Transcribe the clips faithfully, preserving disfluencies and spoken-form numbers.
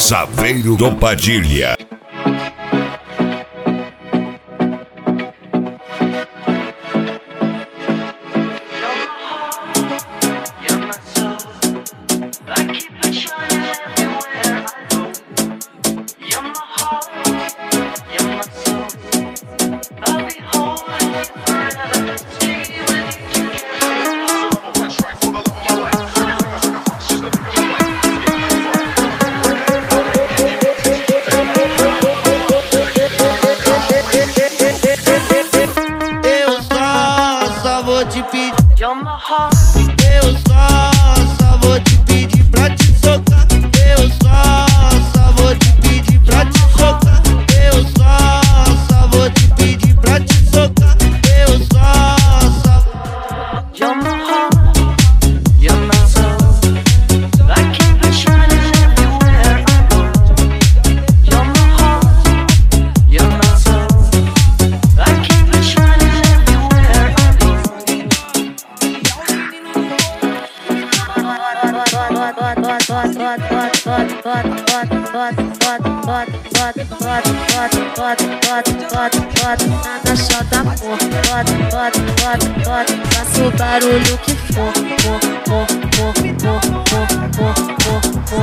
Saveiro do Padilha. Eu só, só vou te pedir pra te socar. Eu só, só vou te pedir pra te socar. Eu só, só vou te pedir pra te socar. Eu só, só. You're my heart, you're my soul. I keep it shining everywhere I go. You're my heart, you're my soul. I keep it shining everywhere I go. Nada só da cor, bota, bota, bota, bota. Faça o barulho que for, for, for, for, for, for, for, for, for,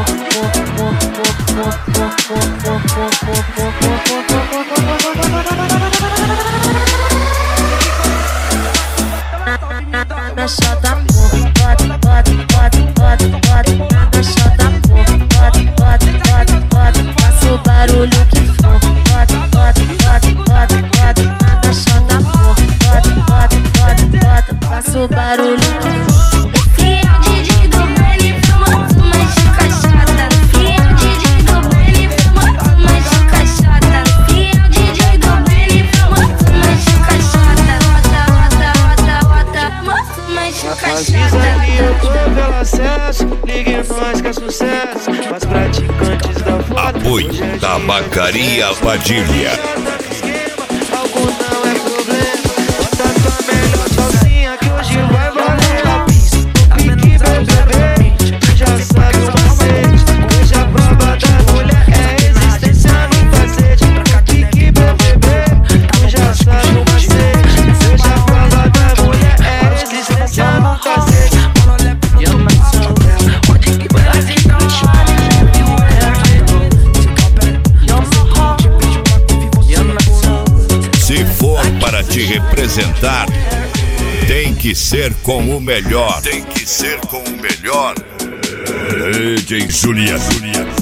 nada só da cor, bota, bota, bota, bota, bota. Nada só da cor, bota, bota, bota, bota. Faça o barulho que for, bota, bota, bota, bota, bota. Nada só da cor, bota, bota, bota, bota. Faça o barulho que for. E é o D J do baile, fuma, fuma de caixada. E é o D J do baile, fuma, fuma de caixada. E é o D J do baile, fuma, fuma de caixada. Rota, rota, rota, rota, fuma, fuma de Avisa ali, eu tô caixada. pelo acesso. Ligue nós que é sucesso. Mas praticantes da foda. Apoio Tabacaria Padilha. Algo não é problema. Bota tua melhor calcinha que hoje vai valer a pista. No pique, meu bebê, tu já sabe o macete. Hoje a prova da mulher é resistência no cacete. No pique, meu bebê, tu já sabe o macete. Hoje a prova da mulher é resistência no cacete. You're my soul. Se for para te representar, tem que ser com o melhor. Tem que ser com o melhor. D J Julia, Julia.